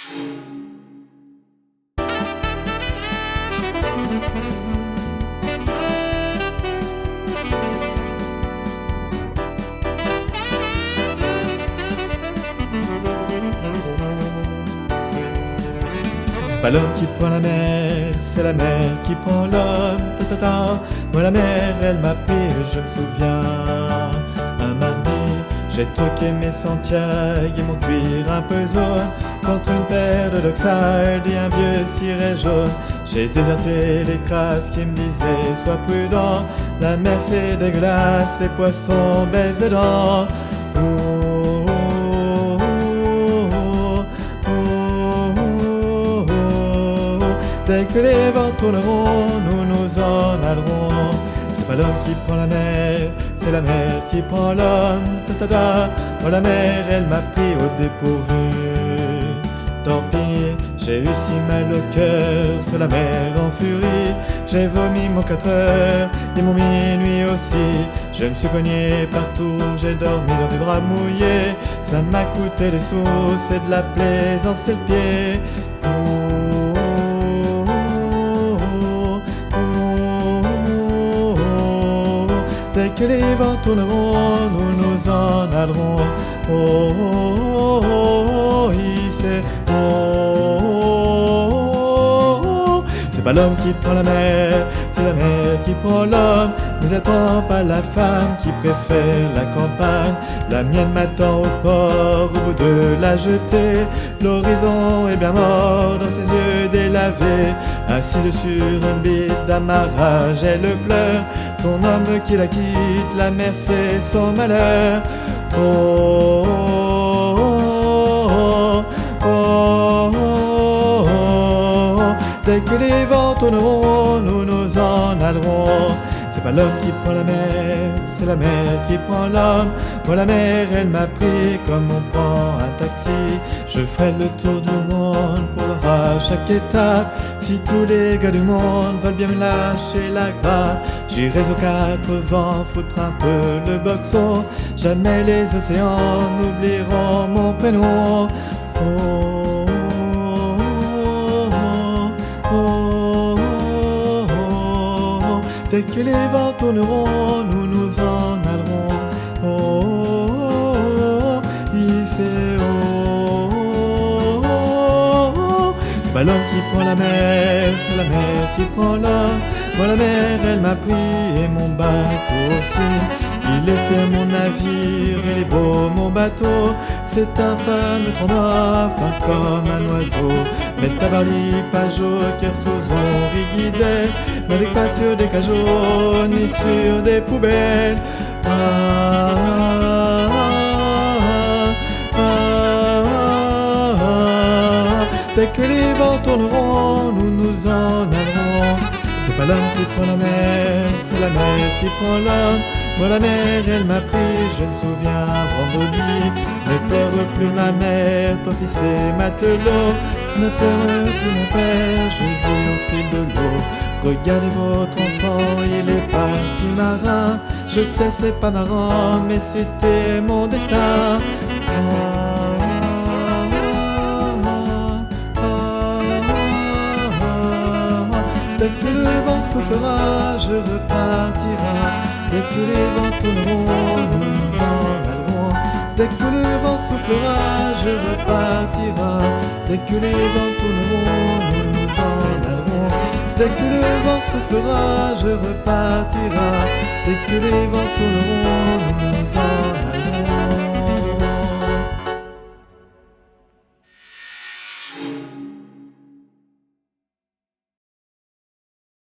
C'est pas l'homme qui prend la mer, c'est la mer qui prend l'homme. Ta ta ta. Moi la mer, elle m'a pris, je me souviens. Un mardi, j'ai troqué mes Santiago et mon cuir un peu jaune contre une paire de Dockside et un vieux ciré jaune. J'ai déserté les crasses qui me disaient sois prudent, la mer c'est dégueulasse, les poissons baissent dedans. Oh, oh, oh, oh, oh, oh. Dès que les vents tourneront, nous nous en allerons. C'est pas l'homme qui prend la mer, c'est la mer qui prend l'homme. Ta ta ta. Moi la mer, elle m'a pris au dépourvu. Tant pis, j'ai eu si mal le cœur sur la mer en furie. J'ai vomi mon 4 heures et mon minuit aussi. Je me suis cogné partout, j'ai dormi dans des draps mouillés. Ça m'a coûté des sous, c'est de la plaisance, c'est le pied. Oh, oh, oh, oh, oh, oh. Dès que les vents tourneront, nous nous en allerons. Oh, oh, oh, oh, c'est oh, oh, oh. C'est pas l'homme qui prend la mer, c'est la mer qui prend l'homme. Mais elle prend pas la femme qui préfère la campagne. La mienne m'attend au port, au bout de la jetée. L'horizon est bien mort dans ses yeux délavés. Assise sur une bite d'amarrage, elle pleure. Son homme qui la quitte, la mer c'est son malheur. Oh, oh, oh, oh, oh, oh, oh. Dès que les vents tourneront, nous nous en allerons. C'est pas l'homme qui prend la mer, c'est la mer qui prend l'homme. Moi la mer, elle m'a pris comme on prend un taxi. Je ferai le tour du monde pour voir à chaque étape. Si tous les gars du monde veulent bien me lâcher la grappe, j'irai aux 4 vents foutre un peu le boxon. Jamais les océans n'oublieront mon prénom. Oh, oh, oh, oh, oh. Dès que les vents tourneront, nous nous en allerons. Oh, oh, oh, c'est oh, oh, oh. C'est pas l'homme qui prend la mer, c'est la mer qui prend l'homme. Moi la mer, elle m'a pris et mon bateau aussi. Il est fait mon navire, il est beau mon bateau. C'est un fameux tremblant, fin comme un oiseau. Mais tabarly, pajot, kersozon, rigidel. N'avec pas sur des cajots, ni sur des poubelles. Ah, ah, ah, ah, ah. Dès que les vents tourneront, nous nous en allerons. C'est pas l'homme qui prend la mer, c'est la mer qui prend l'homme. Moi la mer, elle m'a pris, je me souviens, vendredi. Ne pleure plus ma mère, ton fils est matelot. Ne pleure plus mon père, je vis au fil de l'eau. Regardez votre enfant, il est parti marin. Je sais c'est pas marrant, mais c'était mon destin. Dès que le vent soufflera, je repartira. Dès que les vents tourneront, nous nous en allerons. Dès que le vent soufflera, je repartira. Dès que les vents tourneront, nous nous en allerons. Dès que le vent soufflera, je repartira. Dès que les vents tourneront,